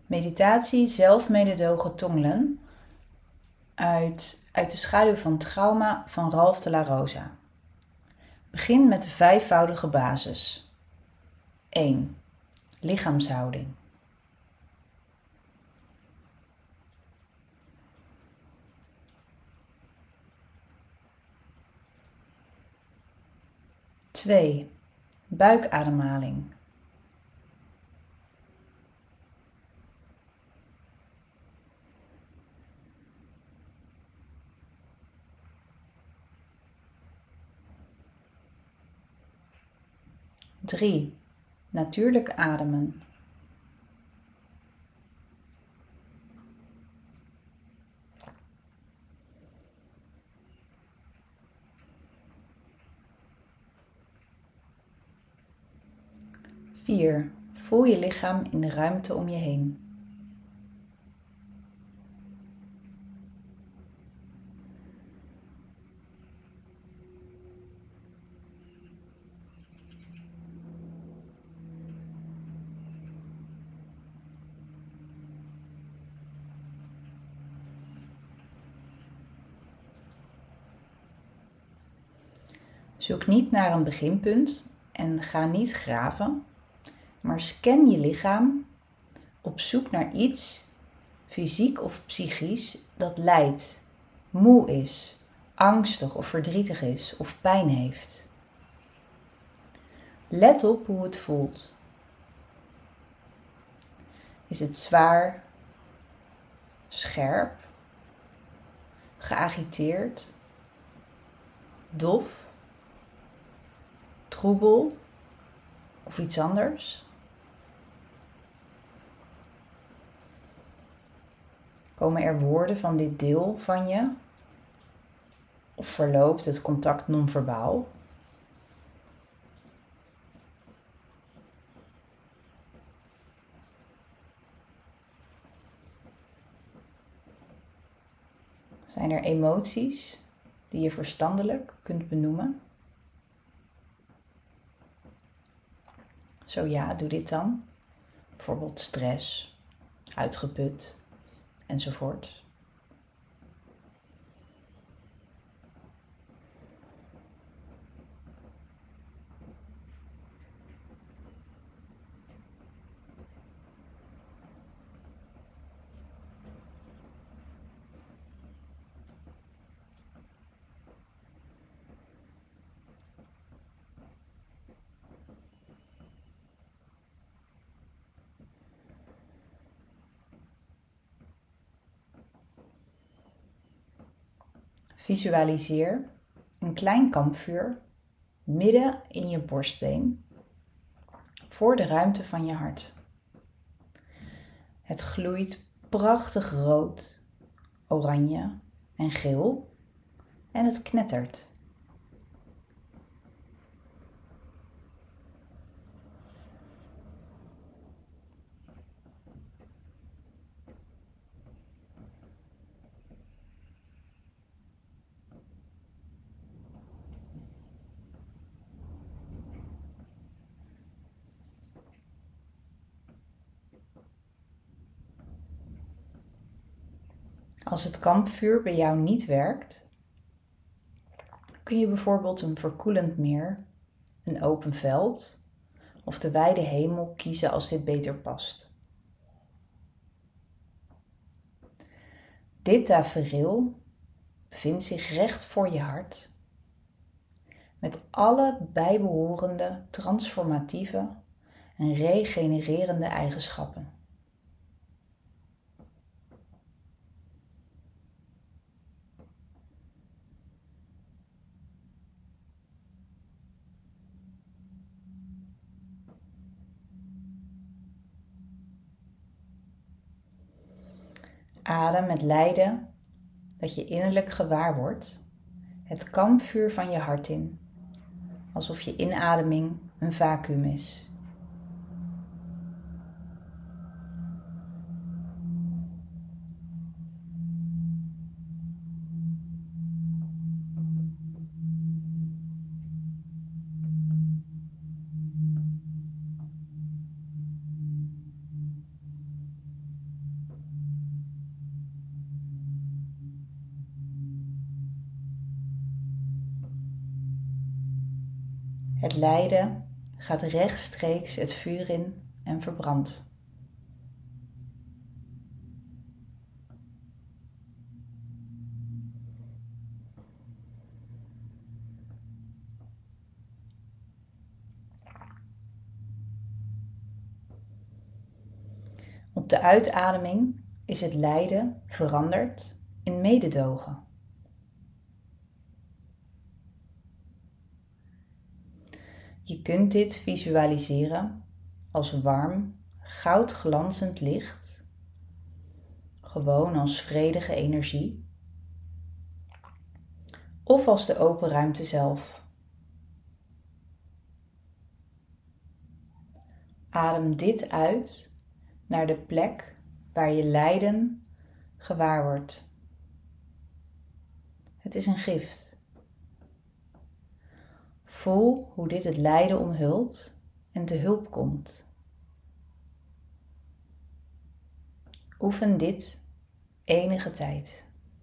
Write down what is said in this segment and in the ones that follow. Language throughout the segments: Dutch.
Meditatie zelfmededogen tonglen uit de schaduw van trauma van Ralph de la Rosa. Begin met de 5-voudige basis. 1. Lichaamshouding. 2. Buikademhaling. 3. Natuurlijk ademen. 4. Voel je lichaam in de ruimte om je heen. 'Zoek niet naar een beginpunt en ga niet graven, maar scan je lichaam op zoek naar iets, fysiek of psychisch, dat lijdt, moe is, angstig of verdrietig is of pijn heeft. Let op hoe het voelt. Is het zwaar, scherp, geagiteerd, dof, troebel of iets anders? Komen er woorden van dit deel van je? Of verloopt het contact non-verbaal? Zijn er emoties die je verstandelijk kunt benoemen? Zo ja, doe dit dan. Bijvoorbeeld stress, uitgeput, enzovoort. Visualiseer een klein kampvuur midden in je borstbeen voor de ruimte van je hart. Het gloeit prachtig rood, oranje en geel en het knettert. Als het kampvuur bij jou niet werkt, kun je bijvoorbeeld een verkoelend meer, een open veld of de wijde hemel kiezen als dit beter past. Dit tafereel bevindt zich recht voor je hart, met alle bijbehorende transformatieve en regenererende eigenschappen. Adem met lijden dat je innerlijk gewaar wordt, het kampvuur van je hart in, alsof je inademing een vacuüm is. Het lijden gaat rechtstreeks het vuur in en verbrandt. Op de uitademing is het lijden veranderd in mededogen. Je kunt dit visualiseren als warm, goudglanzend licht, gewoon als vredige energie, of als de open ruimte zelf. Adem dit uit naar de plek waar je lijden gewaar wordt. Het is een gift. Voel hoe dit het lijden omhult en te hulp komt. Oefen dit enige tijd.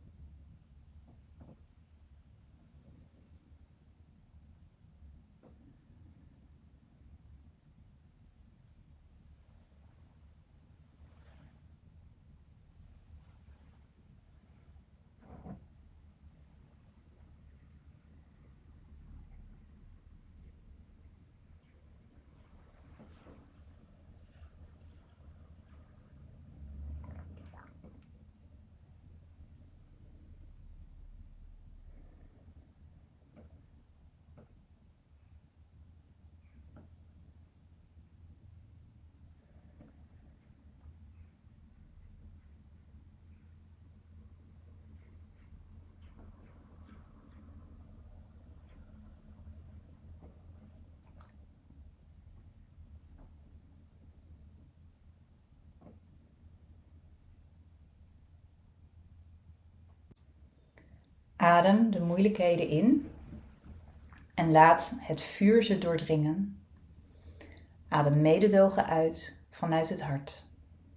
Adem de moeilijkheden in en laat het vuur ze doordringen. Adem mededogen uit vanuit het hart.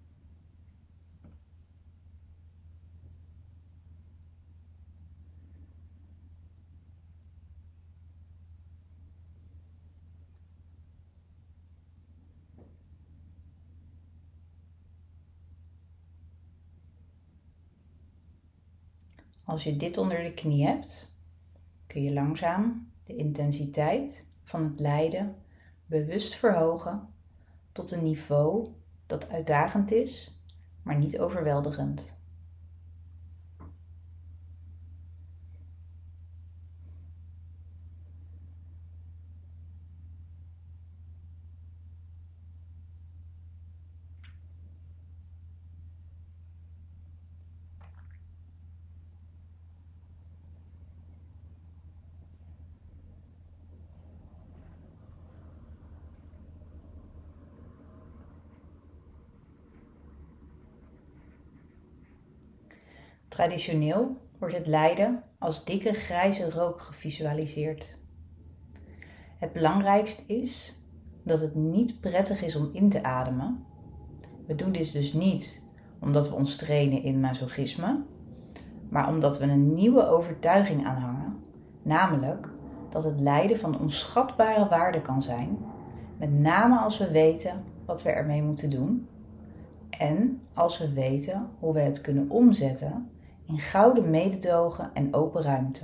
Als je dit onder de knie hebt, kun je langzaam de intensiteit van het lijden bewust verhogen tot een niveau dat uitdagend is, maar niet overweldigend. Traditioneel wordt het lijden als dikke grijze rook gevisualiseerd. Het belangrijkste is dat het niet prettig is om in te ademen. We doen dit dus niet omdat we ons trainen in masochisme, maar omdat we een nieuwe overtuiging aanhangen, namelijk dat het lijden van onschatbare waarde kan zijn, met name als we weten wat we ermee moeten doen en als we weten hoe we het kunnen omzetten in gouden mededogen en open ruimte.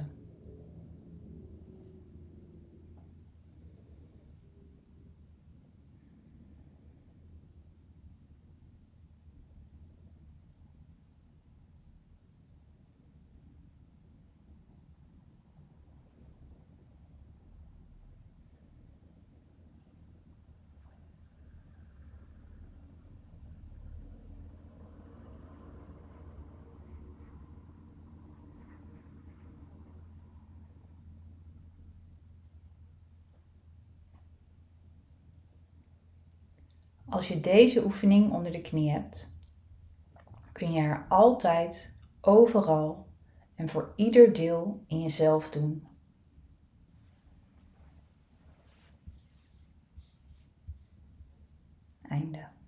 Als je deze oefening onder de knie hebt, kun je haar altijd, overal en voor ieder deel in jezelf doen. Einde.